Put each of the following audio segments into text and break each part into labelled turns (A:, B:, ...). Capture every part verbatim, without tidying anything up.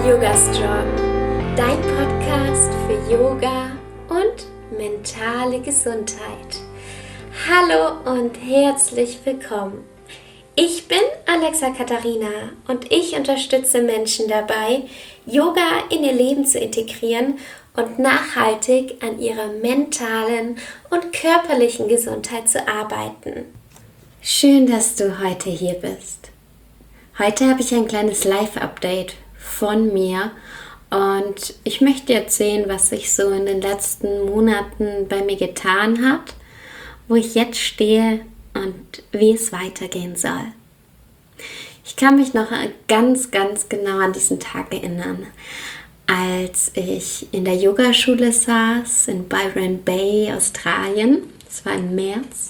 A: Yoga Strong, dein Podcast für Yoga und mentale Gesundheit. Hallo und herzlich willkommen. Ich bin Alexa Katharina und ich unterstütze Menschen dabei, Yoga in ihr Leben zu integrieren und nachhaltig an ihrer mentalen und körperlichen Gesundheit zu arbeiten. Schön, dass du heute hier bist. Heute habe ich ein kleines Live-Update von mir und ich möchte erzählen, was sich so in den letzten Monaten bei mir getan hat, wo ich jetzt stehe und wie es weitergehen soll. Ich kann mich noch ganz, ganz genau an diesen Tag erinnern, als ich in der Yogaschule saß in Byron Bay, Australien. Das war im März.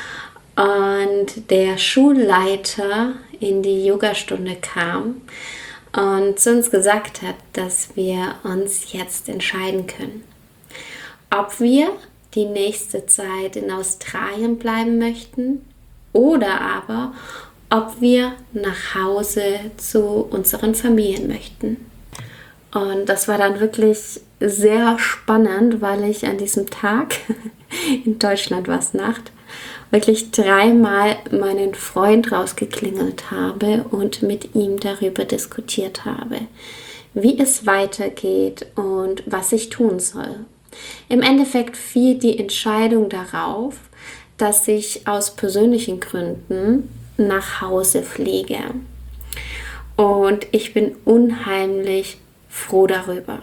A: Und der Schulleiter in die Yogastunde kam und zu uns gesagt hat, dass wir uns jetzt entscheiden können, ob wir die nächste Zeit in Australien bleiben möchten oder aber, ob wir nach Hause zu unseren Familien möchten. Und das war dann wirklich sehr spannend, weil ich an diesem Tag, in Deutschland war es Nacht, wirklich dreimal meinen Freund rausgeklingelt habe und mit ihm darüber diskutiert habe, wie es weitergeht und was ich tun soll. Im Endeffekt fiel die Entscheidung darauf, dass ich aus persönlichen Gründen nach Hause fliege. Und ich bin unheimlich froh darüber.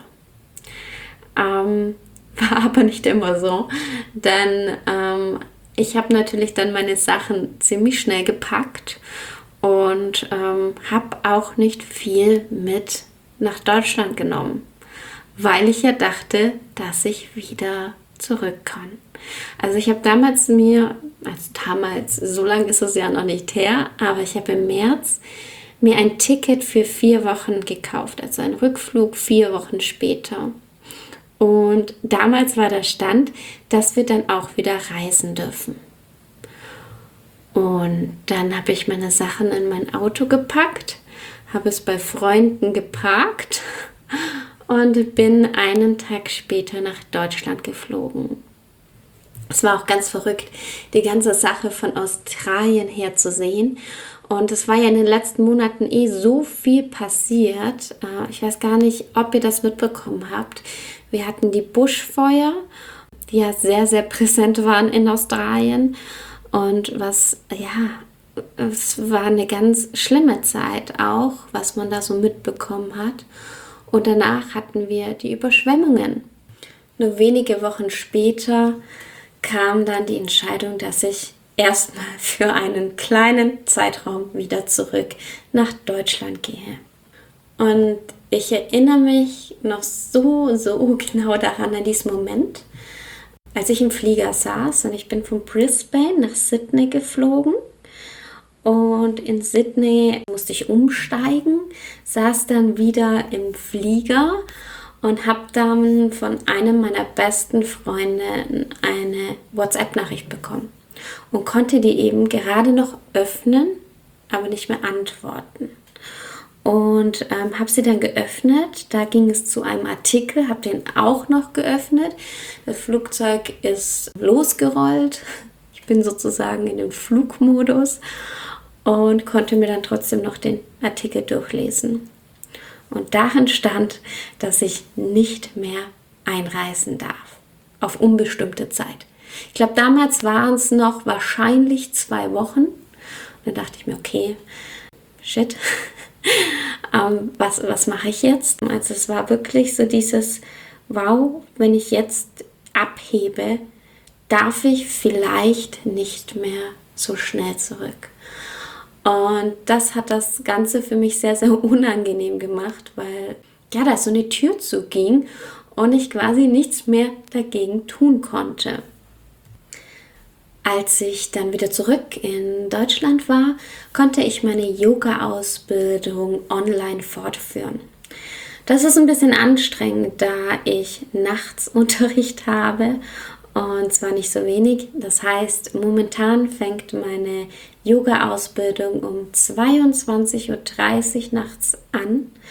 A: Ähm, war aber nicht immer so, denn ähm, ich habe natürlich dann meine Sachen ziemlich schnell gepackt und ähm, habe auch nicht viel mit nach Deutschland genommen, weil ich ja dachte, dass ich wieder zurück kann. Also ich habe damals mir, also damals, so lange ist es ja noch nicht her, aber ich habe im März mir ein Ticket für vier Wochen gekauft, also ein Rückflug vier Wochen später. Und damals war der Stand, dass wir dann auch wieder reisen dürfen. Und dann habe ich meine Sachen in mein Auto gepackt, habe es bei Freunden geparkt und bin einen Tag später nach Deutschland geflogen. Es war auch ganz verrückt, die ganze Sache von Australien her zu sehen. Und es war ja in den letzten Monaten eh so viel passiert. Ich weiß gar nicht, ob ihr das mitbekommen habt. Wir hatten die Buschfeuer, die ja sehr, sehr präsent waren in Australien. Und was, ja, es war eine ganz schlimme Zeit auch, was man da so mitbekommen hat. Und danach hatten wir die Überschwemmungen. Nur wenige Wochen später kam dann die Entscheidung, dass ich erstmal für einen kleinen Zeitraum wieder zurück nach Deutschland gehe. Und ich erinnere mich noch so, so genau daran, an diesen Moment, als ich im Flieger saß und ich bin von Brisbane nach Sydney geflogen. Und in Sydney musste ich umsteigen, saß dann wieder im Flieger und habe dann von einem meiner besten Freunde eine WhatsApp-Nachricht bekommen und konnte die eben gerade noch öffnen, aber nicht mehr antworten. Und ähm, habe sie dann geöffnet, da ging es zu einem Artikel, habe den auch noch geöffnet. Das Flugzeug ist losgerollt, ich bin sozusagen in dem Flugmodus und konnte mir dann trotzdem noch den Artikel durchlesen. Und darin stand, dass ich nicht mehr einreisen darf, auf unbestimmte Zeit. Ich glaube, damals waren es noch wahrscheinlich zwei Wochen. Und dann dachte ich mir, okay, shit, ähm, was, was mache ich jetzt? Also es war wirklich so dieses, wow, wenn ich jetzt abhebe, darf ich vielleicht nicht mehr so schnell zurück. Und das hat das Ganze für mich sehr, sehr unangenehm gemacht, weil ja, da so eine Tür zuging und ich quasi nichts mehr dagegen tun konnte. Als ich dann wieder zurück in Deutschland war, konnte ich meine Yoga-Ausbildung online fortführen. Das ist ein bisschen anstrengend, da ich nachts Unterricht habe und zwar nicht so wenig. Das heißt, momentan fängt meine Yoga-Ausbildung um zweiundzwanzig Uhr dreißig nachts an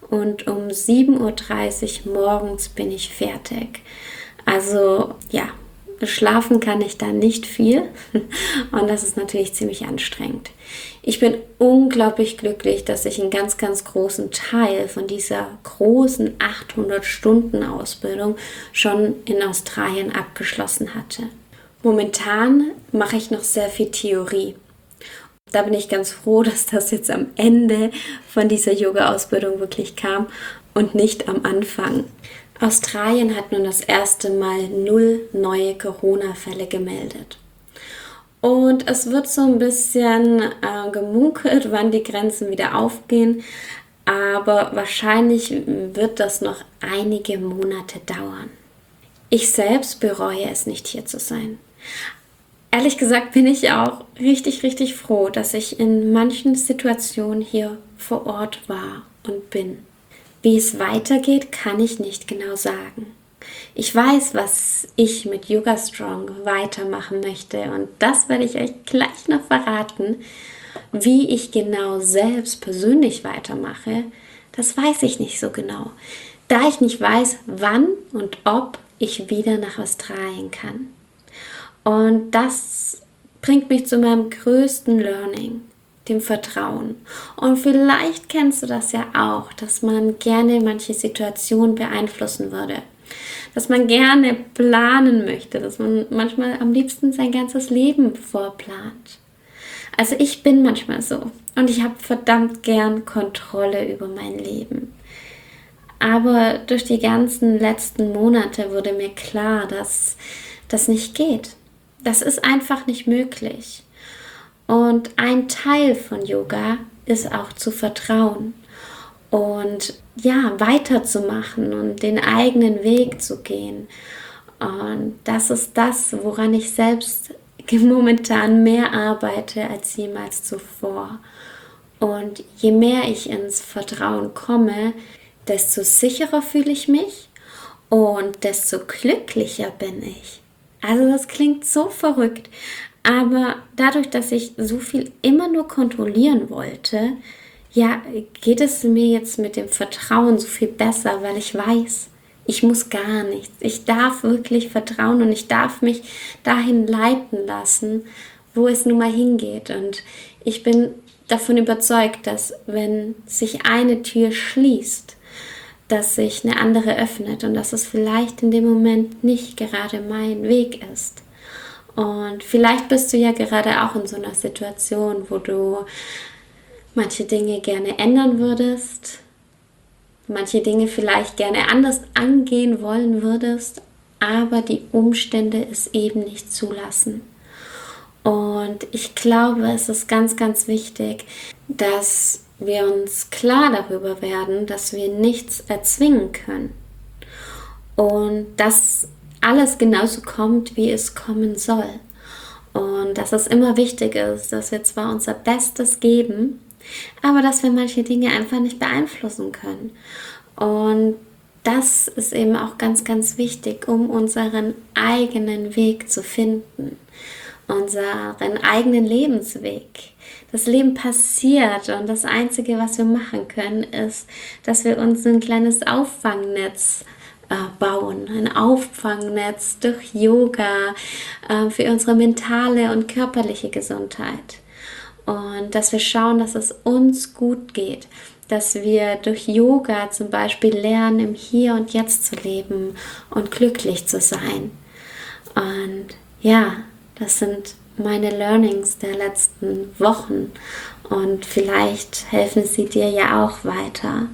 A: und um sieben Uhr dreißig morgens bin ich fertig. Also ja, schlafen kann ich da nicht viel und das ist natürlich ziemlich anstrengend. Ich bin unglaublich glücklich, dass ich einen ganz, ganz großen Teil von dieser großen achthundert Stunden Ausbildung schon in Australien abgeschlossen hatte. Momentan mache ich noch sehr viel Theorie. Da bin ich ganz froh, dass das jetzt am Ende von dieser Yoga-Ausbildung wirklich kam und nicht am Anfang. Australien hat nun das erste Mal null neue Corona-Fälle gemeldet. Und es wird so ein bisschen äh, gemunkelt, wann die Grenzen wieder aufgehen. Aber wahrscheinlich wird das noch einige Monate dauern. Ich selbst bereue es nicht, hier zu sein. Ehrlich gesagt bin ich auch richtig, richtig froh, dass ich in manchen Situationen hier vor Ort war und bin. Wie es weitergeht, kann ich nicht genau sagen. Ich weiß, was ich mit Yoga Strong weitermachen möchte und das werde ich euch gleich noch verraten. Wie ich genau selbst persönlich weitermache, das weiß ich nicht so genau, da ich nicht weiß, wann und ob ich wieder nach Australien kann. Und das bringt mich zu meinem größten Learning, dem Vertrauen. Und vielleicht kennst du das ja auch, dass man gerne manche Situationen beeinflussen würde. Dass man gerne planen möchte, dass man manchmal am liebsten sein ganzes Leben vorplant. Also ich bin manchmal so und ich habe verdammt gern Kontrolle über mein Leben. Aber durch die ganzen letzten Monate wurde mir klar, dass das nicht geht. Das ist einfach nicht möglich. Und ein Teil von Yoga ist auch zu vertrauen und ja, weiterzumachen und den eigenen Weg zu gehen. Und das ist das, woran ich selbst momentan mehr arbeite als jemals zuvor. Und je mehr ich ins Vertrauen komme, desto sicherer fühle ich mich und desto glücklicher bin ich. Also das klingt so verrückt, aber dadurch, dass ich so viel immer nur kontrollieren wollte, ja, geht es mir jetzt mit dem Vertrauen so viel besser, weil ich weiß, ich muss gar nichts. Ich darf wirklich vertrauen und ich darf mich dahin leiten lassen, wo es nun mal hingeht. Und ich bin davon überzeugt, dass wenn sich eine Tür schließt, dass sich eine andere öffnet und dass es vielleicht in dem Moment nicht gerade mein Weg ist. Und vielleicht bist du ja gerade auch in so einer Situation, wo du manche Dinge gerne ändern würdest, manche Dinge vielleicht gerne anders angehen wollen würdest, aber die Umstände es eben nicht zulassen. Und ich glaube, es ist ganz, ganz wichtig, dass wir uns klar darüber werden, dass wir nichts erzwingen können und dass alles genauso kommt, wie es kommen soll und dass es immer wichtig ist, dass wir zwar unser Bestes geben, aber dass wir manche Dinge einfach nicht beeinflussen können und das ist eben auch ganz, ganz wichtig, um unseren eigenen Weg zu finden, unseren eigenen Lebensweg. Das Leben passiert und das Einzige, was wir machen können, ist, dass wir uns ein kleines Auffangnetz äh, bauen. Ein Auffangnetz durch Yoga äh, für unsere mentale und körperliche Gesundheit. Und dass wir schauen, dass es uns gut geht. Dass wir durch Yoga zum Beispiel lernen, im Hier und Jetzt zu leben und glücklich zu sein. Und ja, das sind meine Learnings der letzten Wochen und vielleicht helfen sie dir ja auch weiter.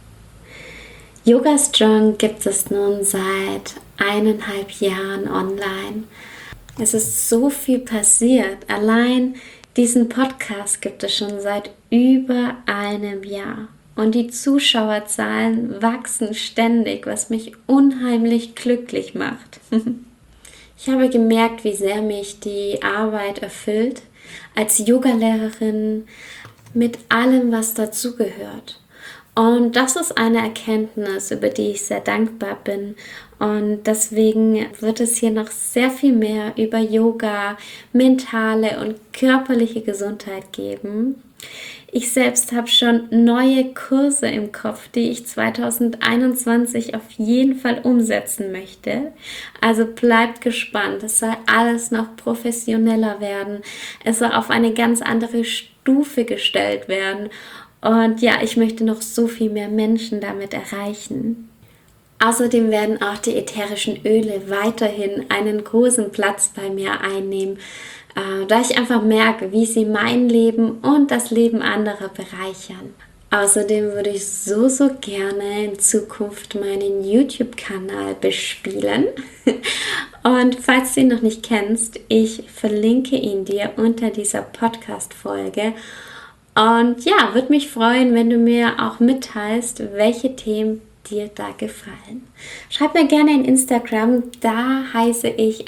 A: Yoga Strong gibt es nun seit eineinhalb Jahren online. Es ist so viel passiert. Allein diesen Podcast gibt es schon seit über einem Jahr. Und die Zuschauerzahlen wachsen ständig, was mich unheimlich glücklich macht. Ich habe gemerkt, wie sehr mich die Arbeit erfüllt, als Yogalehrerin mit allem, was dazugehört. Und das ist eine Erkenntnis, über die ich sehr dankbar bin. Und deswegen wird es hier noch sehr viel mehr über Yoga, mentale und körperliche Gesundheit geben. Ich selbst habe schon neue Kurse im Kopf, die ich zwanzig einundzwanzig auf jeden Fall umsetzen möchte. Also bleibt gespannt. Es soll alles noch professioneller werden. Es soll auf eine ganz andere Stufe gestellt werden. Und ja, ich möchte noch so viel mehr Menschen damit erreichen. Außerdem werden auch die ätherischen Öle weiterhin einen großen Platz bei mir einnehmen, äh, da ich einfach merke, wie sie mein Leben und das Leben anderer bereichern. Außerdem würde ich so, so gerne in Zukunft meinen YouTube-Kanal bespielen. Und falls du ihn noch nicht kennst, ich verlinke ihn dir unter dieser Podcast-Folge. Und ja, würde mich freuen, wenn du mir auch mitteilst, welche Themen dir da gefallen. Schreib mir gerne in Instagram, da heiße ich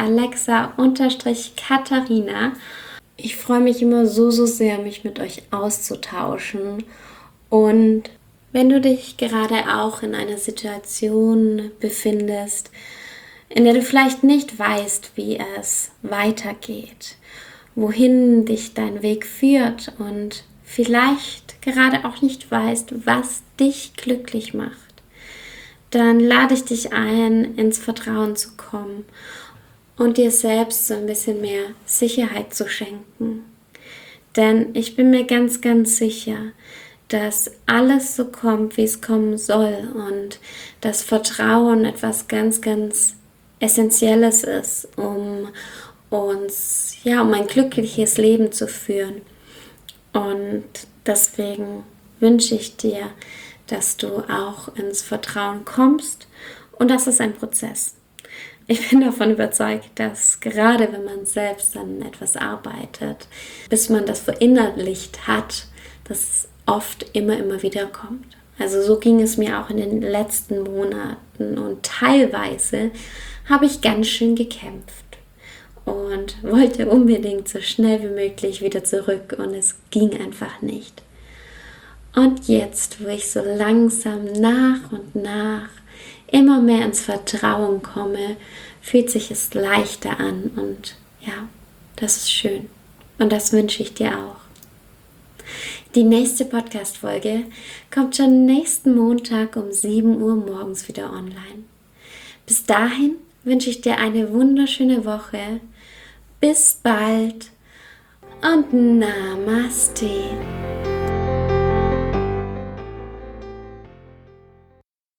A: Alexa-Katharina. Ich freue mich immer so, so sehr, mich mit euch auszutauschen. Und wenn du dich gerade auch in einer Situation befindest, in der du vielleicht nicht weißt, wie es weitergeht, wohin dich dein Weg führt und vielleicht gerade auch nicht weißt, was dich glücklich macht, dann lade ich dich ein, ins Vertrauen zu kommen und dir selbst so ein bisschen mehr Sicherheit zu schenken. Denn ich bin mir ganz, ganz sicher, dass alles so kommt, wie es kommen soll und dass Vertrauen etwas ganz, ganz Essentielles ist, um uns, ja, um ein glückliches Leben zu führen. Und deswegen wünsche ich dir, dass du auch ins Vertrauen kommst, und das ist ein Prozess. Ich bin davon überzeugt, dass gerade wenn man selbst an etwas arbeitet, bis man das verinnerlicht hat, das oft immer, immer wieder kommt. Also so ging es mir auch in den letzten Monaten und teilweise habe ich ganz schön gekämpft und wollte unbedingt so schnell wie möglich wieder zurück und es ging einfach nicht. Und jetzt, wo ich so langsam nach und nach immer mehr ins Vertrauen komme, fühlt sich es leichter an und ja, das ist schön. Und das wünsche ich dir auch. Die nächste Podcast-Folge kommt schon nächsten Montag um sieben Uhr morgens wieder online. Bis dahin wünsche ich dir eine wunderschöne Woche. Bis bald und Namaste.